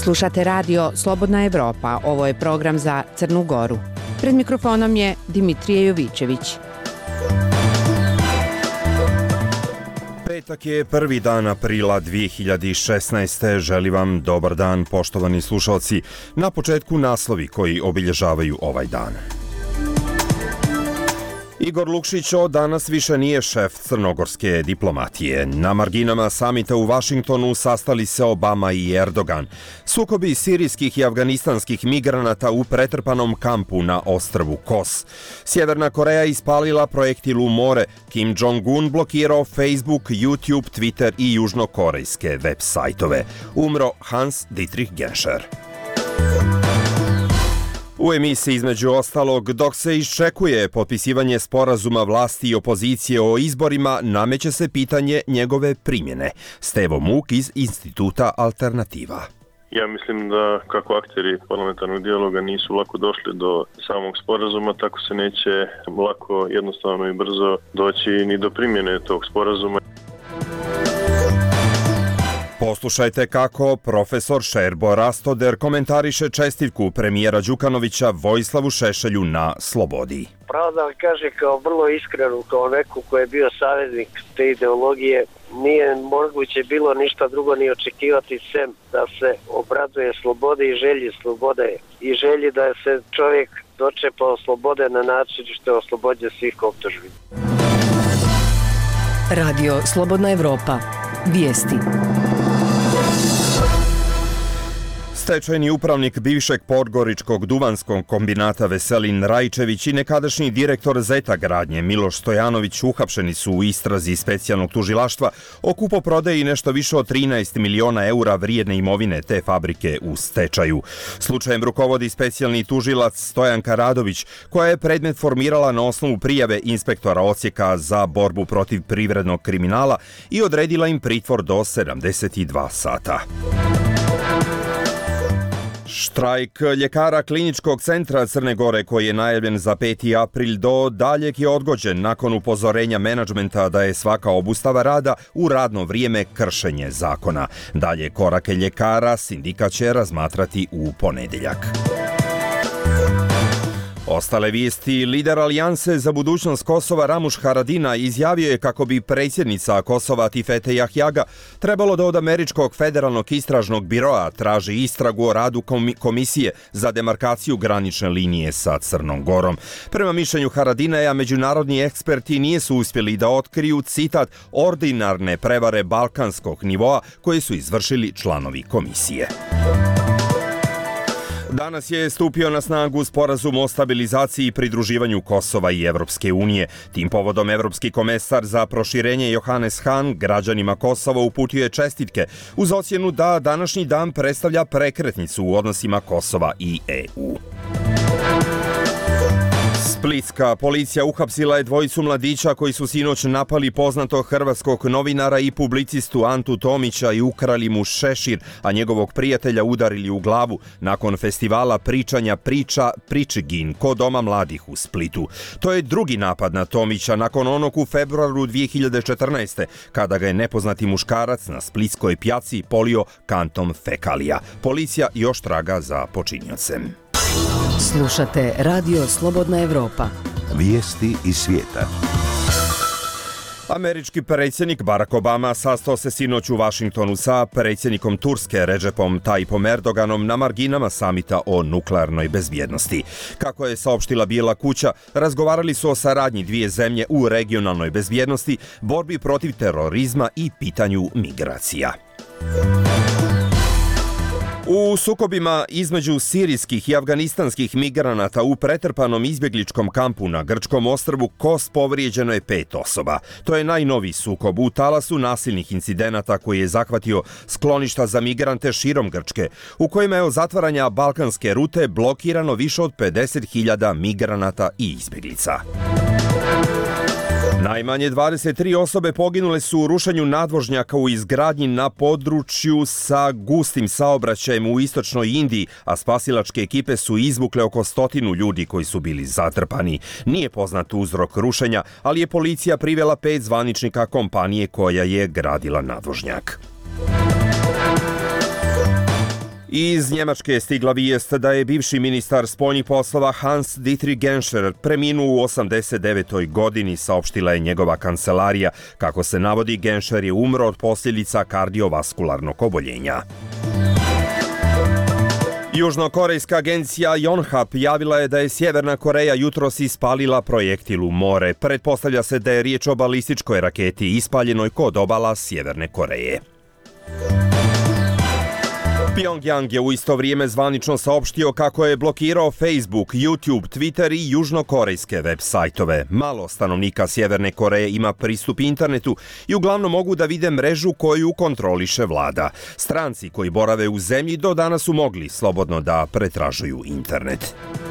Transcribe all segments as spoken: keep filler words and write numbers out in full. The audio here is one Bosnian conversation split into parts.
Slušate radio Slobodna Evropa, ovo je program za Crnu Goru. Pred mikrofonom je Dimitrije Jovićević. Petak je prvi dan aprila dvije hiljade šesnaeste. Želim vam dobar dan, poštovani slušalci. Na početku naslovi koji obilježavaju ovaj dan. Igor Lukšić od danas više nije šef crnogorske diplomatije. Na marginama samita u Vašingtonu sastali se Obama i Erdogan. Sukobi sirijskih i afganistanskih migranata u pretrpanom kampu na ostrvu Kos. Sjeverna Koreja ispalila projektil u more. Kim Jong-un blokirao Facebook, YouTube, Twitter i južnokorejske web sajtove. Umro Hans Dietrich Genscher. U emisiji između ostalog, dok se iščekuje potpisivanje sporazuma vlasti i opozicije o izborima, nameće se pitanje njegove primjene. Stevo Muk iz Instituta Alternativa. Ja mislim da kako akteri parlamentarnog dijaloga nisu lako došli do samog sporazuma, tako se neće lako, jednostavno i brzo doći ni do primjene tog sporazuma. Poslušajte kako profesor Šerbo Rastoder komentariše čestitku premijera Đukanovića Vojislavu Šešelju na slobodi. Pravo da vam kaže, kao vrlo iskreno, kao neko ko je bio saveznik te ideologije, nije moguće bilo ništa drugo ni očekivati sem da se obraduje slobode i želji slobode i želji da se čovjek dočepa slobode na način što je oslobođen svih optužbi. Radio Slobodna Evropa. Vijesti. Stečajni upravnik bivšeg podgoričkog duvanskog kombinata Veselin Rajčević i nekadašnji direktor Zeta gradnje Miloš Stojanović uhapšeni su u istrazi specijalnog tužilaštva o kupoprodaji nešto više od trinaest miliona eura vrijedne imovine te fabrike u stečaju. Slučajem rukovodi specijalni tužilac Stojanka Radović, koja je predmet formirala na osnovu prijave inspektora odsjeka za borbu protiv privrednog kriminala i odredila im pritvor do sedamdeset dva sata. Štrajk ljekara Kliničkog centra Crne Gore, koji je najavljen za peti april, do daljeg je odgođen nakon upozorenja menadžmenta da je svaka obustava rada u radno vrijeme kršenje zakona. Dalje korake ljekara sindikat će razmatrati u ponedjeljak. Ostale vijesti. Lider Alijanse za budućnost Kosova Ramuš Haradinaj izjavio je kako bi predsjednica Kosova Tifete Jahjaga trebalo da od Američkog federalnog istražnog biroa traži istragu o radu komisije za demarkaciju granične linije sa Crnom Gorom. Prema mišljenju Haradinaja, međunarodni eksperti nisu uspjeli da otkriju, citat, ordinarne prevare balkanskog nivoa koje su izvršili članovi komisije. Danas je stupio na snagu sporazum o stabilizaciji i pridruživanju Kosova i Evropske unije. Tim povodom Evropski komesar za proširenje Johannes Hahn građanima Kosova uputio je čestitke uz ocjenu da današnji dan predstavlja prekretnicu u odnosima Kosova i E U. Splitska policija uhapsila je dvojicu mladića koji su sinoć napali poznatog hrvatskog novinara i publicistu Antu Tomića i ukrali mu šešir, a njegovog prijatelja udarili u glavu nakon festivala pričanja priča Pričigin kod Doma mladih u Splitu. To je drugi napad na Tomića nakon onog u februaru dvije hiljade četrnaeste. kada ga je nepoznati muškarac na splitskoj pjaci polio kantom fekalija. Policija još traga za počiniocem. Slušate Radio Slobodna Evropa. Vijesti iz svijeta. Američki predsjednik Barack Obama sastao se sinoć u Vašingtonu sa predsjednikom Turske Recepom Tayyipom Erdoganom na marginama samita o nuklearnoj bezbjednosti. Kako je saopštila Bijela kuća, razgovarali su o saradnji dvije zemlje u regionalnoj bezbjednosti, borbi protiv terorizma i pitanju migracija. U sukobima između sirijskih i afganistanskih migranata u pretrpanom izbjegličkom kampu na grčkom ostrvu Kos povrijeđeno je pet osoba. To je najnoviji sukob u talasu nasilnih incidenata koji je zahvatio skloništa za migrante širom Grčke, u kojima je od zatvaranja balkanske rute blokirano više od pedeset hiljada migranata i izbjeglica. Najmanje dvadeset tri osobe poginule su u rušenju nadvožnjaka u izgradnji na području sa gustim saobraćajem u istočnoj Indiji, a spasilačke ekipe su izvukle oko stotinu ljudi koji su bili zatrpani. Nije poznat uzrok rušenja, ali je policija privela pet zvaničnika kompanije koja je gradila nadvožnjak. Iz Njemačke je stigla vijest da je bivši ministar spoljnih poslova Hans Dietrich Genscher preminuo u osamdeset devetoj godini, saopštila je njegova kancelarija. Kako se navodi, Genscher je umro od posljedica kardiovaskularnog oboljenja. Južnokorejska agencija Yonhap javila je da je Sjeverna Koreja jutros ispalila projektil u more. Pretpostavlja se da je riječ o balističkoj raketi ispaljenoj kod obala Sjeverne Koreje. Pyongyang je u isto vrijeme zvanično saopštio kako je blokirao Facebook, YouTube, Twitter i južnokorejske web sajtove. Malo stanovnika Sjeverne Koreje ima pristup internetu i uglavnom mogu da vide mrežu koju kontroliše vlada. Stranci koji borave u zemlji do danas su mogli slobodno da pretražuju internet.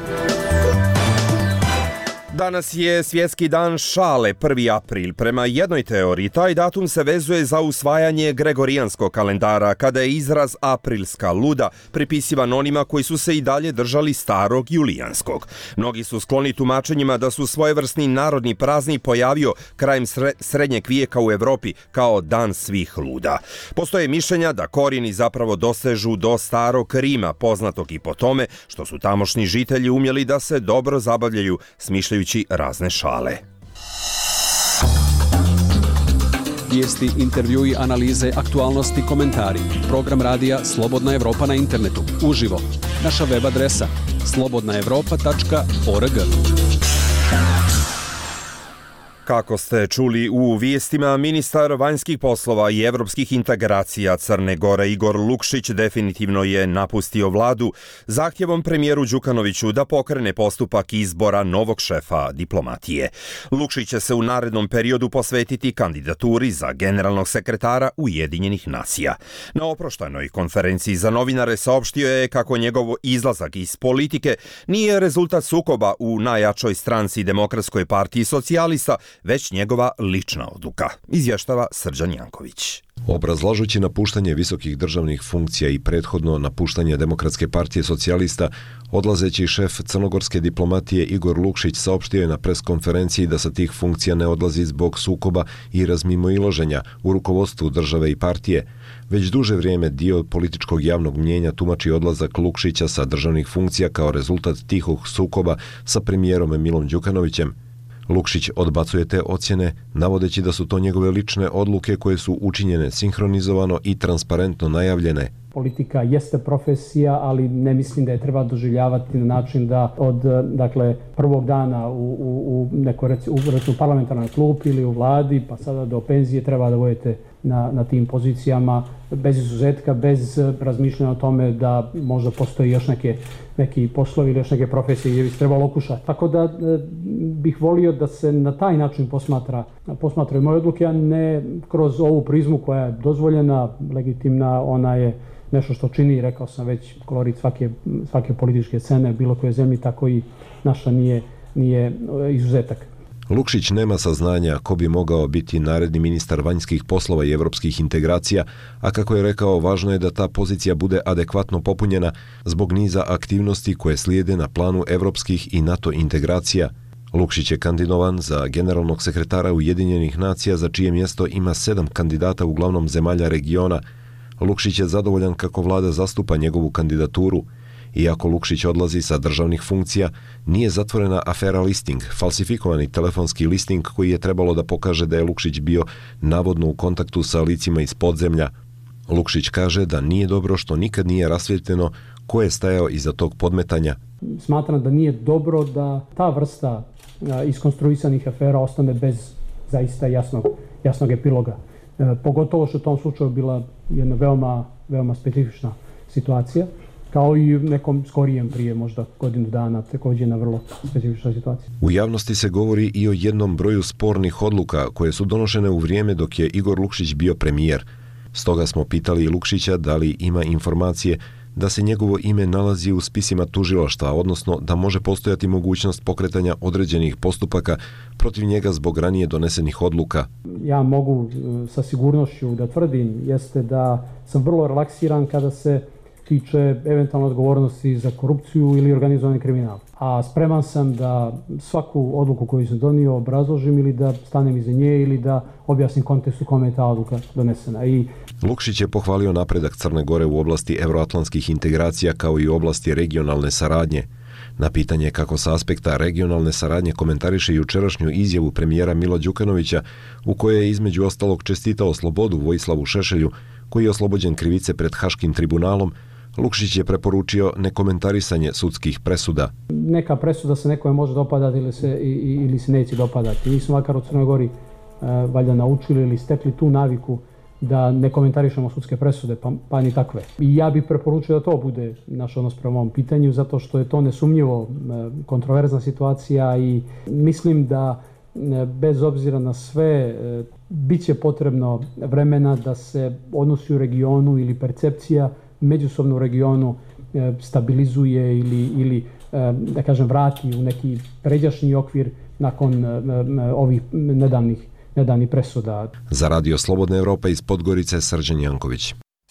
Danas je svjetski dan šale, prvi april. Prema jednoj teoriji, taj datum se vezuje za usvajanje gregorijanskog kalendara, kada je izraz aprilska luda pripisivan onima koji su se i dalje držali starog julijanskog. Mnogi su skloni tumačenjima da su svojevrsni narodni praznik pojavio krajem srednjeg vijeka u Evropi kao dan svih luda. Postoje mišljenja da korijeni zapravo dosežu do starog Rima, poznatog i po tome što su tamošnji žitelji umjeli da se dobro zabavljaju smišljajući razne šale. Vijesti, intervjui, analize, aktualnosti, komentari. Program radija Slobodna Evropa na internetu. Uživo. Naša web adresa slobodna evropa tačka org. Kako ste čuli u vijestima, ministar vanjskih poslova i evropskih integracija Crne Gore Igor Lukšić definitivno je napustio vladu zahtjevom premijeru Đukanoviću da pokrene postupak izbora novog šefa diplomatije. Lukšić će se u narednom periodu posvetiti kandidaturi za generalnog sekretara Ujedinjenih nacija. Na oproštajnoj konferenciji za novinare saopštio je kako njegov izlazak iz politike nije rezultat sukoba u najjačoj stranci Demokratskoj partiji socijalista, već njegova lična odluka, izvještava Srđan Janković. Obrazlažući napuštanje visokih državnih funkcija i prethodno napuštanje Demokratske partije socijalista, odlazeći šef crnogorske diplomatije Igor Lukšić saopštio je na preskonferenciji da sa tih funkcija ne odlazi zbog sukoba i razmimoilaženja u rukovodstvu države i partije. Već duže vrijeme dio političkog javnog mnjenja tumači odlazak Lukšića sa državnih funkcija kao rezultat tihog sukoba sa premijerom Milom Đukanovićem. Lukšić odbacuje te ocjene, navodeći da su to njegove lične odluke koje su učinjene sinhronizovano i transparentno najavljene. Politika jeste profesija, ali ne mislim da je treba doživljavati na način da od dakle, prvog dana u, u, u nekoj recimo parlamentarnoj klupi ili u vladi, pa sada do penzije treba da budete na, na tim pozicijama bez izuzetka, bez razmišljanja o tome da možda postoji još neke, neki poslovi ili još neke profesije gdje bi se trebalo okušati. Tako da e, bih volio da se na taj način posmatra, posmatraju moje odluke, a ne kroz ovu prizmu koja je dozvoljena, legitimna, ona je nešto što čini, rekao sam već, kolorit svake, svake političke scene, bilo koje zemlji, tako i naša nije, nije izuzetak. Lukšić nema saznanja ko bi mogao biti naredni ministar vanjskih poslova i evropskih integracija, a kako je rekao, važno je da ta pozicija bude adekvatno popunjena zbog niza aktivnosti koje slijede na planu evropskih i NATO integracija. Lukšić je kandidovan za generalnog sekretara Ujedinjenih nacija, za čije mjesto ima sedam kandidata uglavnom zemalja regiona. Lukšić je zadovoljan kako vlada zastupa njegovu kandidaturu. Iako Lukšić odlazi sa državnih funkcija, nije zatvorena afera listing, falsifikovani telefonski listing koji je trebalo da pokaže da je Lukšić bio navodno u kontaktu sa licima iz podzemlja. Lukšić kaže da nije dobro što nikad nije rasvjetljeno ko je stajao iza tog podmetanja. Smatram da nije dobro da ta vrsta iskonstruisanih afera ostane bez zaista jasnog, jasnog epiloga. E, pogotovo što u tom slučaju bila jedna veoma, veoma specifična situacija, kao i u nekom skorijem prije možda godinu dana, također na vrlo specifična situacija. U javnosti se govori i o jednom broju spornih odluka koje su donošene u vrijeme dok je Igor Lukšić bio premijer. Stoga smo pitali Lukšića da li ima informacije da se njegovo ime nalazi u spisima tužilaštva, odnosno da može postojati mogućnost pokretanja određenih postupaka protiv njega zbog ranije donesenih odluka. Ja mogu sa sigurnošću da tvrdim jeste da sam vrlo relaksiran kada se tiče eventualno odgovornosti za korupciju ili organizovani kriminal. A spreman sam da svaku odluku koju sam donio obrazložim ili da stanem iza nje ili da objasnim kontekst u kome je ta odluka donesena. I Lukšić je pohvalio napredak Crne Gore u oblasti evroatlantskih integracija kao i u oblasti regionalne saradnje. Na pitanje kako sa aspekta regionalne saradnje komentariše jučerašnju izjavu premijera Mila Đukanovića u kojoj je između ostalog čestitao slobodu Vojislavu Šešelju, koji je oslobođen krivice pred Haškim tribunalom, Lukšić je preporučio nekomentarisanje sudskih presuda. Neka presuda se nekome može dopadati ili se, ili se neće dopadati. Mi smo makar u Crnoj Gori e, valjda naučili ili stekli tu naviku da ne komentarišemo sudske presude, pa, pa ni takve. I ja bih preporučio da to bude naš odnos prema ovom pitanju, zato što je to nesumnjivo kontroverzna situacija i mislim da bez obzira na sve bit će potrebno vremena da se odnosi u regionu ili percepcija međusobno u regionu stabilizuje ili, ili da kažem vrati u neki pređašnji okvir nakon ovih nedavnih nedavnih presuda. Za Radio Slobodna Evropa iz Podgorice, Srđan Janković.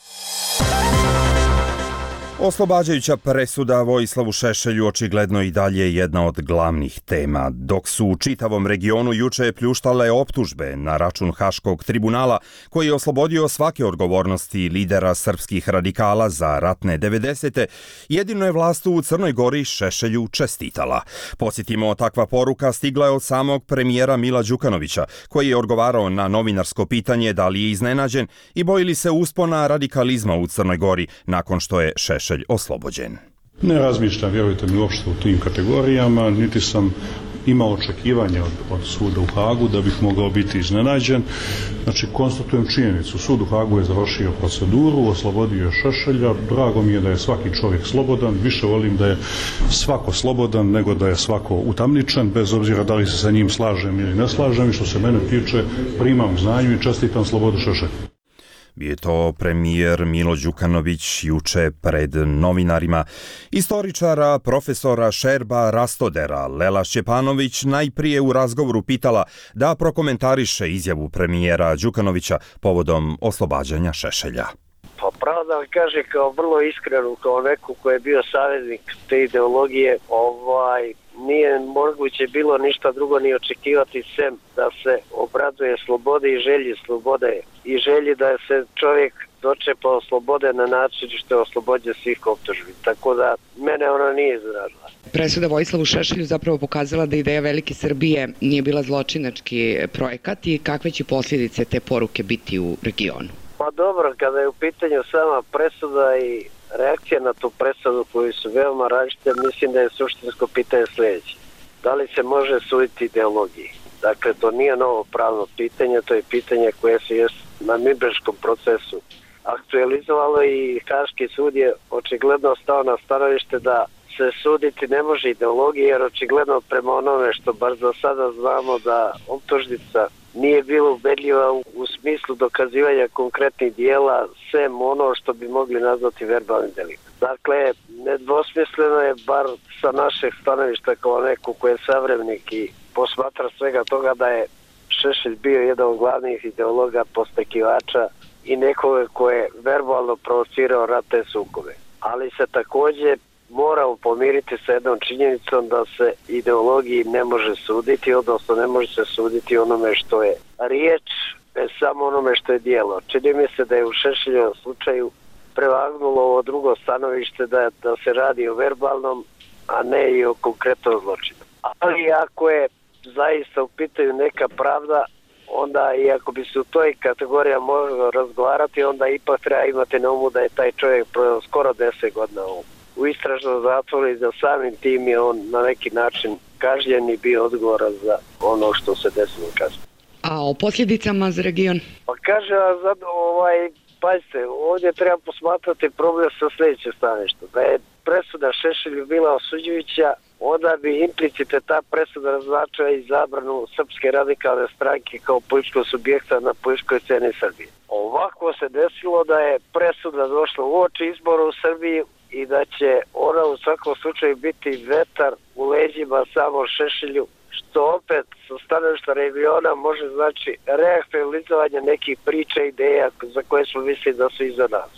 Oslobađajuća presuda Vojislavu Šešelju očigledno i dalje jedna od glavnih tema, dok su u čitavom regionu juče pljuštale optužbe na račun Haškog tribunala, koji je oslobodio svake odgovornosti lidera srpskih radikala za ratne devedesete, jedino je vlast u Crnoj Gori Šešelju čestitala. Podsjetimo, takva poruka stigla je od samog premijera Mila Đukanovića, koji je odgovarao na novinarsko pitanje da li je iznenađen i boji li se uspona radikalizma u Crnoj Gori nakon što je Šešelj oslobođen. Ne razmišljam, vjerujte mi, uopšte u tim kategorijama, niti sam imao očekivanja od, od suda u Hagu da bih mogao biti iznenađen. Znači, konstatujem činjenicu. Sud u Hagu je završio proceduru, oslobodio je Šešelja. Drago mi je da je svaki čovjek slobodan. Više volim da je svako slobodan nego da je svako utamničen, bez obzira da li se sa njim slažem ili ne slažem. I što se mene tiče, primam znanju i čestitam slobodu Šešelju. Bio je to premijer Milo Đukanović juče pred novinarima. Istoričara profesora Šerba Rastodera Lela Šćepanović najprije u razgovoru pitala da prokomentariše izjavu premijera Đukanovića povodom oslobađanja Šešelja. Pa pravo da vam kaže, kao vrlo iskreno, kao neko ko je bio saveznik te ideologije, ovaj, nije moguće bilo ništa drugo ni očekivati sem da se obraduje slobode i želji slobode i želji da se čovjek dočepao slobode na način što je oslobođen svih optužbi. Tako da mene ona nije izrazila. Presuda Vojislavu Šešelju zapravo pokazala da ideja Velike Srbije nije bila zločinački projekat i kakve će posljedice te poruke biti u regionu? Pa dobro, kada je u pitanju sama presuda i reakcija na tu presudu koji su veoma različite, mislim da je suštinsko pitanje sljedeće. Da li se može suditi ideologiji? Dakle, to nije novo pravno pitanje, to je pitanje koje se je na Nürnberškom procesu aktualizovalo i Haški sud je očigledno stao na stanovište da se suditi ne može ideologije, jer očigledno prema onome što bar za sada znamo da optužnica nije bila ubedljiva u, u smislu dokazivanja konkretnih dijela, sem ono što bi mogli nazvati verbalnim deliktom. Dakle, nedvosmisleno je, bar sa našeg stanovišta kao neko ko je savremenik i posmatra svega toga, da je Šešelj bio jedan od glavnih ideologa, postekivača i nekoga ko je verbalno provocirao ratne sukobe. Ali se također moramo pomiriti sa jednom činjenicom da se ideologiji ne može suditi, odnosno ne može se suditi onome što je riječ, ne samo onome što je dijelo. Čini mi se da je u Šešeljevom slučaju prevagnulo ovo drugo stanovište da, da se radi o verbalnom, a ne i o konkretnom zločinu. Ali ako je zaista u pitanju neka pravda, onda i ako bi se u toj kategoriji moglo razgovarati, onda ipak treba imati na umu da je taj čovjek proveo skoro deset godina u, u istražnom zatvoru i da samim tim je on na neki način kažnjen i bio odgovoran za ono što se desilo kasnije. A o posljedicama za region? Pa kaže, ovaj, pazite, ovdje treba posmatrati problem sa sljedeće staništa. Da je presuda Šešelju bila osuđujuća, onda bi implicite ta presuda značila i zabranu Srpske radikalne stranke kao političkog subjekta na političkoj sceni Srbije. Ovako se desilo da je presuda došla uoči izbora u Srbiji i da će ona u svakom slučaju biti vetar u leđima samo Šešelju, što opet sa stanovišta regiona može znači reaktualizovanje nekih priča i ideja za koje smo mislili da su iza nas.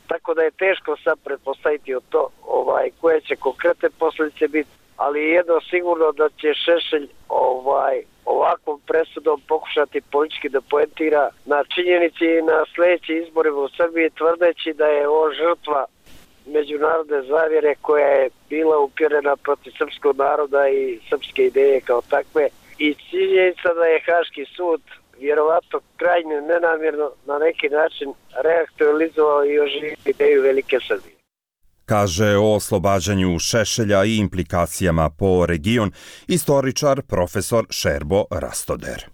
tako da je teško sad pretpostaviti o to ovaj, koje će konkretne posljedice biti, ali jedno sigurno da će Šešelj ovaj, ovakvom presudom pokušati politički da poentira na činjenici i na sljedećim izborima u Srbiji, tvrdeći da je ovo žrtva međunarodne zavjere koja je bila upjerena protiv srpskog naroda i srpske ideje kao takve. I činjenica da je Haški sud vjerovatno krajnje nenamjerno na neki način reaktualizovao i oživio ideju Velike Srbije. Kaže o oslobađanju Šešelja i implikacijama po region istoričar profesor Šerbo Rastoder.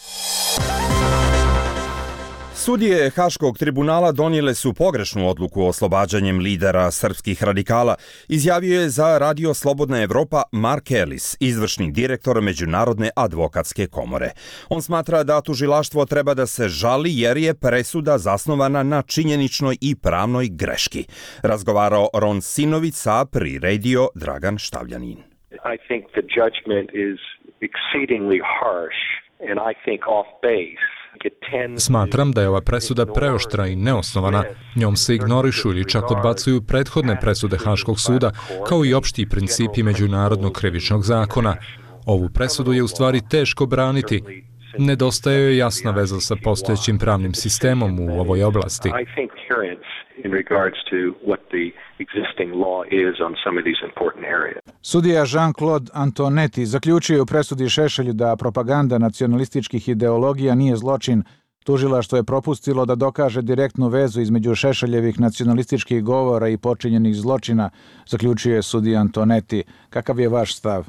Sudije Haškog tribunala donijele su pogrešnu odluku oslobađanjem lidera srpskih radikala, izjavio je za Radio Slobodna Evropa Mark Ellis, izvršni direktor Međunarodne advokatske komore. On smatra da tužilaštvo treba da se žali jer je presuda zasnovana na činjeničnoj i pravnoj greški. Razgovarao Ron Sinović sa Pri Radio Dragan Štavljanin. I think the judgment is exceedingly harsh and I think off base. Smatram da je ova presuda preoštra i neosnovana. Njom se ignorišu ili čak odbacuju prethodne presude Haškog suda, kao i opšti principi međunarodnog krivičnog zakona. Ovu presudu je u stvari teško braniti. Nedostaje joj jasna veza sa postojećim pravnim sistemom u ovoj oblasti. Sudija Jean-Claude Antonetti zaključio je u presudi Šešelju da propaganda nacionalističkih ideologija nije zločin. Tužilaštvo je propustilo da dokaže direktnu vezu između Šešeljevih nacionalističkih govora i počinjenih zločina, zaključio je sudija Antonetti. Kakav je vaš stav?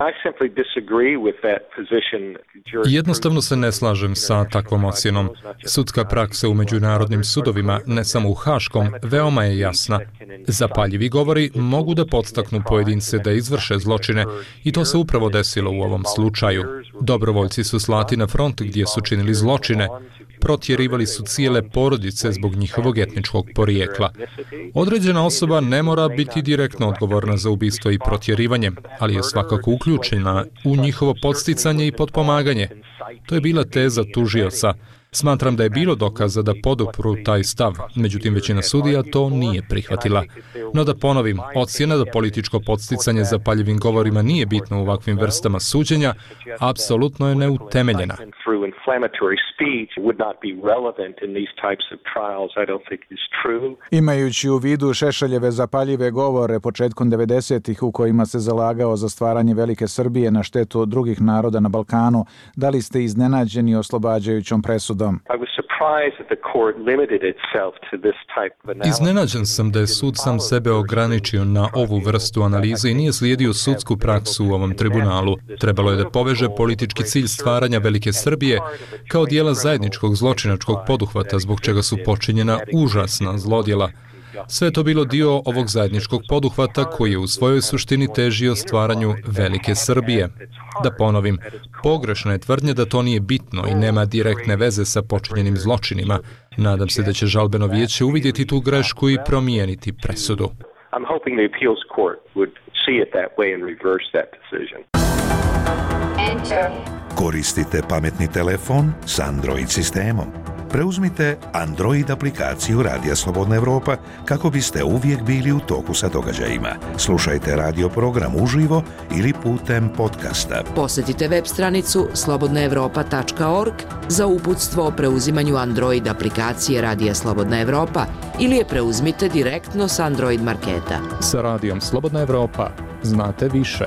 Jednostavno se ne slažem sa takvom ocjenom. Sudska praksa u međunarodnim sudovima, ne samo u Haškom, veoma je jasna. Zapaljivi govori mogu da podstaknu pojedince da izvrše zločine i to se upravo desilo u ovom slučaju. Dobrovoljci su slati na front gdje su činili zločine, protjerivali su cijele porodice zbog njihovog etničkog porijekla. Određena osoba ne mora biti direktno odgovorna za ubistvo i protjerivanje, ali je svakako uključena u njihovo podsticanje i potpomaganje. To je bila teza tužioca. Smatram da je bilo dokaza da podupru taj stav, međutim većina sudija to nije prihvatila. No da ponovim, ocjena da političko podsticanje zapaljivim govorima nije bitno u ovakvim vrstama suđenja, apsolutno je neutemeljena. Imajući u vidu Šešeljeve zapaljive govore početkom devedesetih u kojima se zalagao za stvaranje Velike Srbije na štetu drugih naroda na Balkanu, da li ste iznenađeni oslobađajućom presudom? Iznenađen sam da je sud sam sebe ograničio na ovu vrstu analize i nije slijedio sudsku praksu u ovom tribunalu. Trebalo je da poveže politički cilj stvaranja Velike Srbije kao dijela zajedničkog zločinačkog poduhvata zbog čega su počinjena užasna zlodjela. Sve je to bilo dio ovog zajedničkog poduhvata koji je u svojoj suštini težio stvaranju Velike Srbije. Da ponovim, pogrešna je tvrdnja da to nije bitno i nema direktne veze sa počinjenim zločinima. Nadam se da će žalbeno vijeće uvidjeti tu grešku i promijeniti presudu. Koristite pametni telefon s Android sistemom. Preuzmite Android aplikaciju Radija Slobodna Evropa kako biste uvijek bili u toku sa događajima. Slušajte radio program uživo ili putem podcasta. Posjetite web stranicu slobodna evropa tačka org za uputstvo o preuzimanju Android aplikacije Radija Slobodna Evropa ili je preuzmite direktno s Android marketa. Sa Radijom Slobodna Evropa znate više.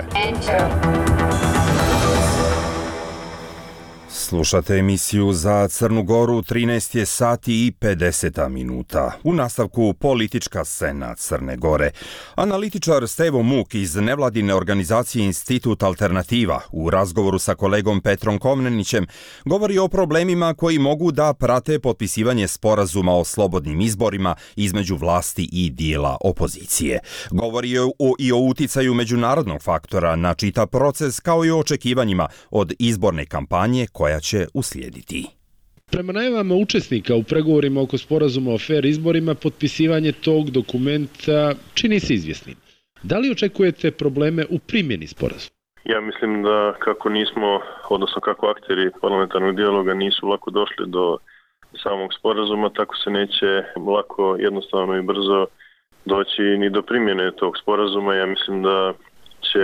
Slušate emisiju za Crnu Goru, trinaest je sati i pedeset minuta. U nastavku politička scena Crne Gore. Analitičar Stevo Muk iz nevladine organizacije Institut Alternativa u razgovoru sa kolegom Petrom Komnenićem govori o problemima koji mogu da prate potpisivanje sporazuma o slobodnim izborima između vlasti i dijela opozicije. Govori i o uticaju međunarodnog faktora na čitav proces kao i o očekivanjima od izborne kampanje koja će uslijediti. Prema najavama učesnika u pregovorima oko sporazuma o fer izborima, potpisivanje tog dokumenta čini se izvjesnim. Da li očekujete probleme u primjeni sporazuma? Ja mislim da kako nismo, odnosno kako akteri parlamentarnog dijaloga nisu lako došli do samog sporazuma, tako se neće lako, jednostavno i brzo doći ni do primjene tog sporazuma. Ja mislim da će,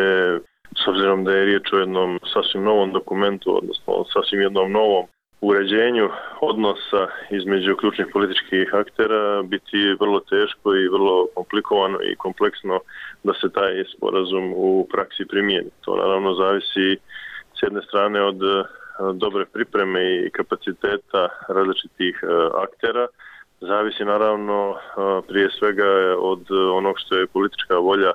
s obzirom da je riječ o jednom sasvim novom dokumentu, odnosno sasvim jednom novom uređenju odnosa između ključnih političkih aktera, biti vrlo teško i vrlo komplikovano i kompleksno da se taj sporazum u praksi primijeni. To naravno zavisi s jedne strane od dobre pripreme i kapaciteta različitih aktera, zavisi naravno prije svega od onog što je politička volja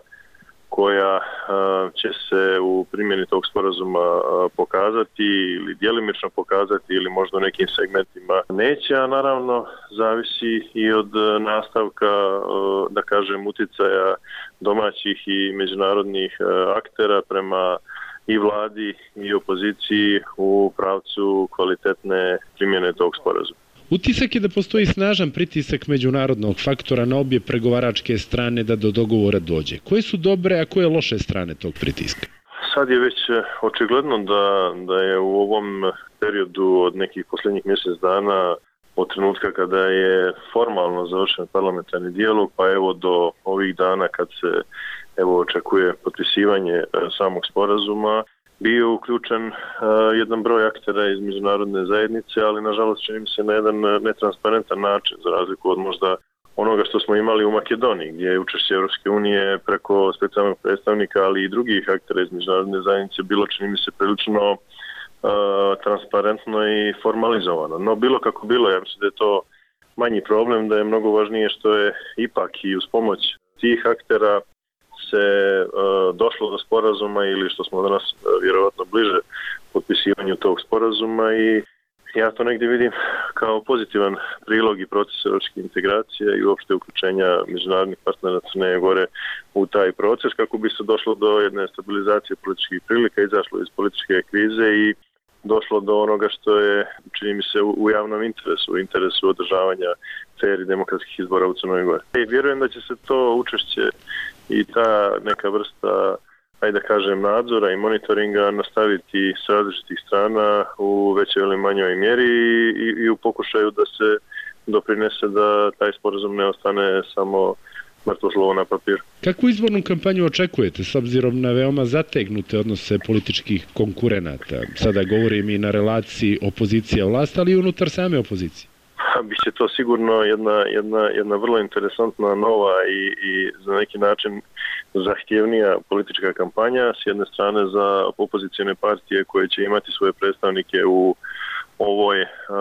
koja će se u primjeni tog sporazuma pokazati ili djelimično pokazati ili možda u nekim segmentima neće, a naravno zavisi i od nastavka, da kažem, uticaja domaćih i međunarodnih aktera prema i vladi i opoziciji u pravcu kvalitetne primjene tog sporazuma. Utisak je da postoji snažan pritisak međunarodnog faktora na obje pregovaračke strane da do dogovora dođe. Koje su dobre, a koje loše strane tog pritiska? Sad je već očigledno da, da je u ovom periodu od nekih posljednjih mjesec dana, od trenutka kada je formalno završen parlamentarni dijalog, pa evo do ovih dana kad se evo očekuje potpisivanje samog sporazuma, bio uključen uh, jedan broj aktera iz međunarodne zajednice, ali nažalost čini mi se na jedan netransparentan način, za razliku od možda onoga što smo imali u Makedoniji, gdje je učešće Europske unije preko specijalnog predstavnika, ali i drugih aktera iz međunarodne zajednice bilo, čini mi se, prilično uh, transparentno i formalizovano. No bilo kako bilo, ja mislim da je to manji problem, da je mnogo važnije što je ipak i uz pomoć tih aktera se uh, došlo do sporazuma ili što smo danas uh, vjerovatno bliže potpisivanju tog sporazuma i ja to negdje vidim kao pozitivan prilog i proces europske integracije i uopšte uključenja međunarodnih partnera Crne Gore u taj proces kako bi se došlo do jedne stabilizacije političkih prilika, izašlo iz političke krize i došlo do onoga što je, čini mi se, u javnom interesu, u interesu održavanja fer i demokratskih izbora u Crnoj Gori. I vjerujem da će se to učešće i ta neka vrsta, ajde da kažem, nadzora i monitoringa nastaviti s različitih strana u većoj ili manjoj mjeri i, i, i u pokušaju da se doprinese da taj sporazum ne ostane samo mrtvo slovo na papiru. Kakvu izbornu kampanju očekujete s obzirom na veoma zategnute odnose političkih konkurenata? Sada govorim i na relaciji opozicija-vlast, ali i unutar same opozicije. Biće to sigurno jedna, jedna, jedna vrlo interesantna, nova i, i za neki način zahtjevnija politička kampanja. S jedne strane za opozicijone partije koje će imati svoje predstavnike u ovoj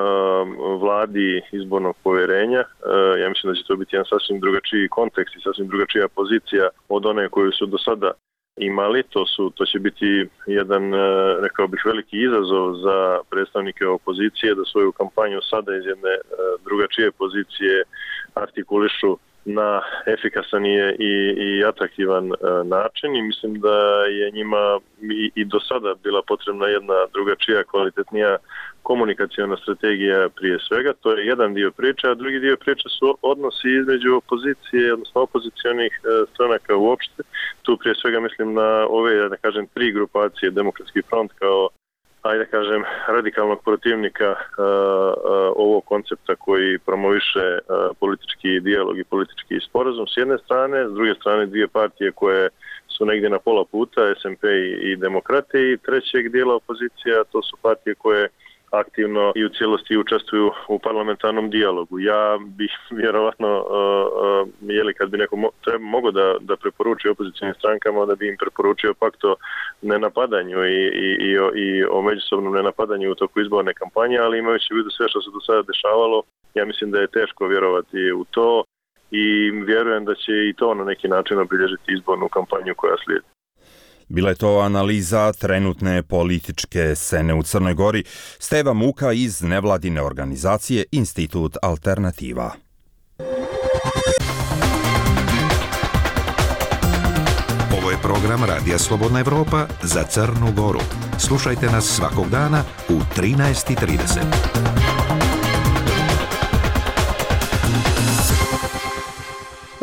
um, vladi izbornog povjerenja. Uh, ja mislim da će to biti jedan sasvim drugačiji kontekst i sasvim drugačija pozicija od one koju su do sada imali. To, su, to će biti jedan, rekao bih, veliki izazov za predstavnike opozicije da svoju kampanju sada iz jedne drugačije pozicije artikulišu na efikasan i, i atraktivan način i mislim da je njima i, i do sada bila potrebna jedna drugačija, kvalitetnija komunikacijona strategija prije svega. To je jedan dio priče, a drugi dio priče su odnosi između opozicije, odnosno opozicionih stranaka uopšte. Tu prije svega mislim na ove, da kažem, tri grupacije, Demokratski front kao, ajde da kažem, radikalnog protivnika uh, uh, ovog koncepta koji promoviše uh, politički dijalog i politički sporazum s jedne strane, s druge strane dvije partije koje su negdje na pola puta, S M P i, i Demokrate, i trećeg dijela opozicija, to su partije koje aktivno i u cijelosti učestvuju u parlamentarnom dijalogu. Ja bih vjerovatno, uh, uh, jeli kad bi neko mo- treba, mogo da, da preporuči opozicijnim strankama, da bi im preporučio pak to nenapadanju i, i, i, o, i o međusobnom nenapadanju u toku izborne kampanje, ali imajući u vidu sve što se do sada dešavalo, ja mislim da je teško vjerovati u to i vjerujem da će i to na neki način obilježiti izbornu kampanju koja slijedi. Bila je to analiza trenutne političke scene u Crnoj Gori. Steva Muka iz nevladine organizacije Institut Alternativa. Ovo je program Radija Slobodna Evropa za Crnu Goru. Slušajte nas svakog dana u trinaest i trideset.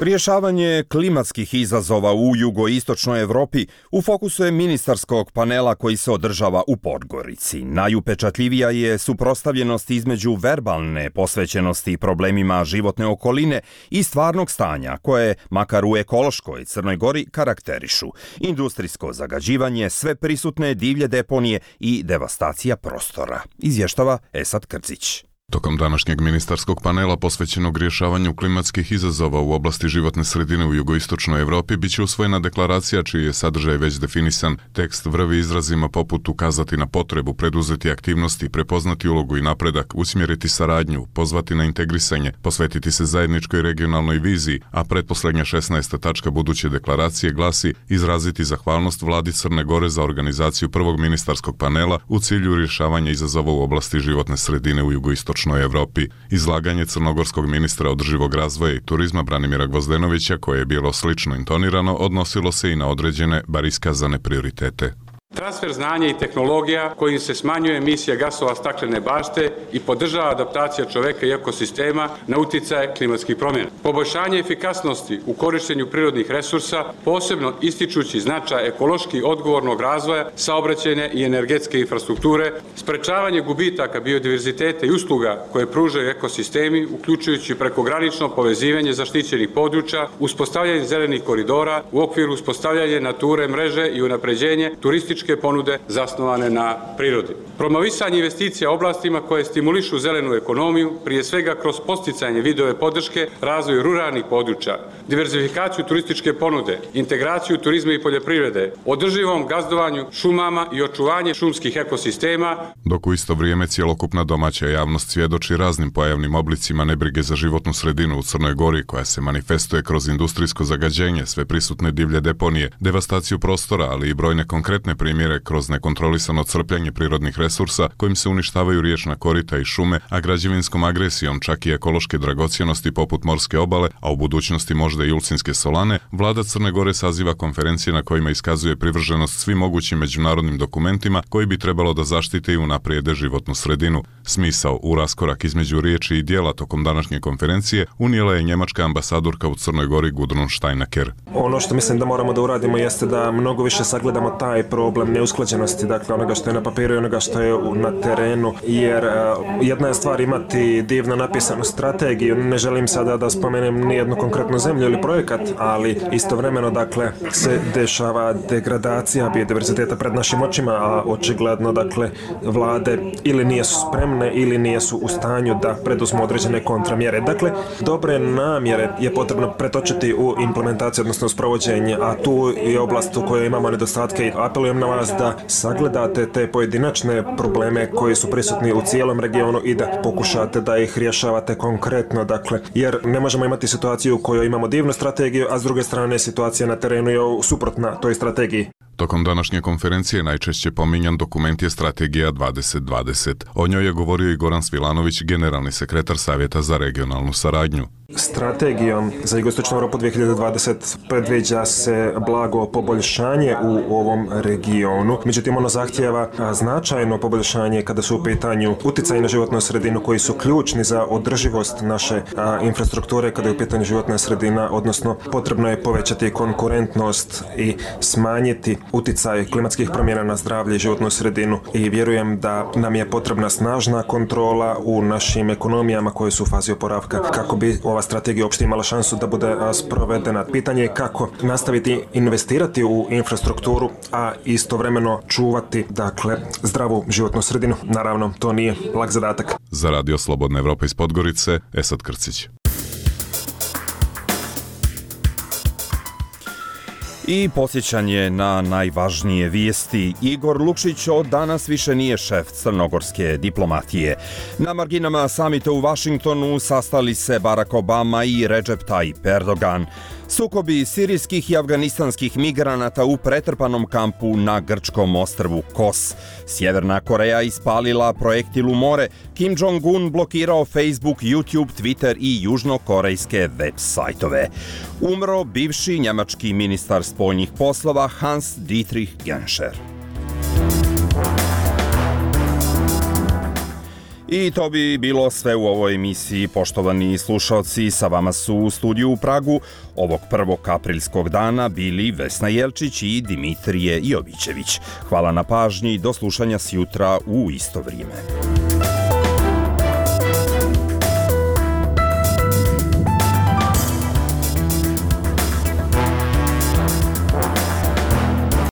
Rješavanje klimatskih izazova u jugoistočnoj Evropi u fokusu je ministarskog panela koji se održava u Podgorici. Najupečatljivija je suprotstavljenost između verbalne posvećenosti problemima životne okoline i stvarnog stanja koje, makar u ekološkoj Crnoj Gori, karakterišu industrijsko zagađivanje, sve prisutne divlje deponije i devastacija prostora, izvještava Esad Krcić. Tokom današnjeg ministarskog panela posvećenog rješavanju klimatskih izazova u oblasti životne sredine u jugoistočnoj Evropi biće usvojena deklaracija čiji je sadržaj već definisan. Tekst vrvi izrazima poput ukazati na potrebu, preduzeti aktivnosti, prepoznati ulogu i napredak, usmjeriti saradnju, pozvati na integrisanje, posvetiti se zajedničkoj regionalnoj viziji, a pretposlednja šesnaesta tačka buduće deklaracije glasi izraziti zahvalnost vladi Crne Gore za organizaciju prvog ministarskog panela u cilju rješavanja izazova u oblasti životne sredine u jugoistočnoj Evropi. Izlaganje crnogorskog ministra održivog razvoja i turizma Branimira Gvozdenovića, koje je bilo slično intonirano, odnosilo se i na određene, bar iskazane prioritete. Transfer znanja i tehnologija kojim se smanjuje emisija gasova staklene bašte i podržava adaptacija čoveka i ekosistema na uticaje klimatskih promjena. Poboljšanje efikasnosti u korištenju prirodnih resursa, posebno ističući značaj ekološki odgovornog razvoja, saobraćajne i energetske infrastrukture, sprečavanje gubitaka biodiverziteta i usluga koje pružaju ekosistemi, uključujući prekogranično povezivanje zaštićenih područja, uspostavljanje zelenih koridora u okviru uspostavljanja nature mreže i unapređenje turističke ponude zasnovane na prirodi. Promovisanje investicija oblastima koje stimulišu zelenu ekonomiju, prije svega kroz podsticanje vidove podrške razvoju ruralnih područja, diverzifikaciju turističke ponude, integraciju turizma i poljoprivrede, održivom gazdovanju šumama i očuvanje šumskih ekosistema. Dok u isto vrijeme cjelokupna domaća javnost svjedoči raznim pojavnim oblicima nebrige za životnu sredinu u Crnoj Gori, koja se manifestuje kroz industrijsko zagađenje, sve prisutne divlje deponije, devastaciju prostora, ali i brojne konkretne primjere kroz nekontrolisano crpljanje prirodnih resursa kojim se uništavaju riječna korita i šume, a građevinskom agresijom čak i ekološke dragocjenosti poput morske obale, a u budućnosti možda i Ulcinske solane, vlada Crne Gore saziva konferencije na kojima iskazuje privrženost svim mogućim međunarodnim dokumentima koji bi trebalo da zaštite i unaprijede životnu sredinu. Smisao u raskorak između riječi i dijela tokom današnje konferencije unijela je njemačka ambasadorka u Crnoj Gori Gudrun Steinaker. Ono što mislim da moramo da uradimo jeste da mnogo više sagledamo taj problem neusklađenosti, dakle onoga što je na papiru i onoga što je na terenu, jer uh, jedna je stvar imati divno napisanu strategiju, ne želim sada da spomenem nijednu konkretnu zemlju ili projekat, ali istovremeno dakle se dešava degradacija biodiverziteta pred našim očima, a očigledno dakle vlade ili nijesu spremne ili nijesu u stanju da preduzmu određene kontramjere. Dakle, dobre namjere je potrebno pretočiti u implementaciju, odnosno sprovođenje, a tu je oblast u kojoj imamo nedostatke i apelujem na vas da sagledate te pojedinačne probleme koji su prisutni u cijelom regionu i da pokušate da ih rješavate konkretno, dakle, jer ne možemo imati situaciju u kojoj imamo divnu strategiju, a s druge strane situacija na terenu je suprotna toj strategiji. Tokom današnje konferencije najčešće pominjan dokument je Strategija dvadeset dvadeset. O njoj je govorio i Goran Svilanović, generalni sekretar Savjeta za regionalnu saradnju. Strategijom za jugoistočnu Europu dvije hiljade dvadeset predviđa se blago poboljšanje u ovom regionu, međutim ono zahtijeva značajno poboljšanje kada su u pitanju utjecaji na životnu sredinu koji su ključni za održivost naše infrastrukture kada je u pitanju životna sredina, odnosno potrebno je povećati konkurentnost i smanjiti utjecaj klimatskih promjena na zdravlje i životnu sredinu i vjerujem da nam je potrebna snažna kontrola u našim ekonomijama koje su u fazi oporavka kako bi ova strategija uopšte imala šansu da bude sprovedena. Pitanje je kako nastaviti investirati u infrastrukturu, a istovremeno čuvati dakle zdravu životnu sredinu. Naravno, to nije lak zadatak. Za Radio Slobodna Evropa iz Podgorice, Esad Krcić. I podsjećanje na najvažnije vijesti. Igor Lukšić od danas više nije šef crnogorske diplomatije. Na marginama samita u Vašingtonu sastali se Barack Obama i Recep Tayyip Erdogan. Sukobi sirijskih i afganistanskih migranata u pretrpanom kampu na grčkom ostrvu Kos. Sjeverna Koreja ispalila projektil u more. Kim Jong-un blokirao Facebook, YouTube, Twitter i južnokorejske web sajtove. Umro bivši njemački ministar spoljnih poslova Hans Dietrich Genscher. I to bi bilo sve u ovoj emisiji, poštovani slušalci. Sa vama su u studiju u Pragu ovog prvog aprilskog dana bili Vesna Jelčić i Dimitrije Jovićević. Hvala na pažnji, do slušanja sjutra u isto vrijeme.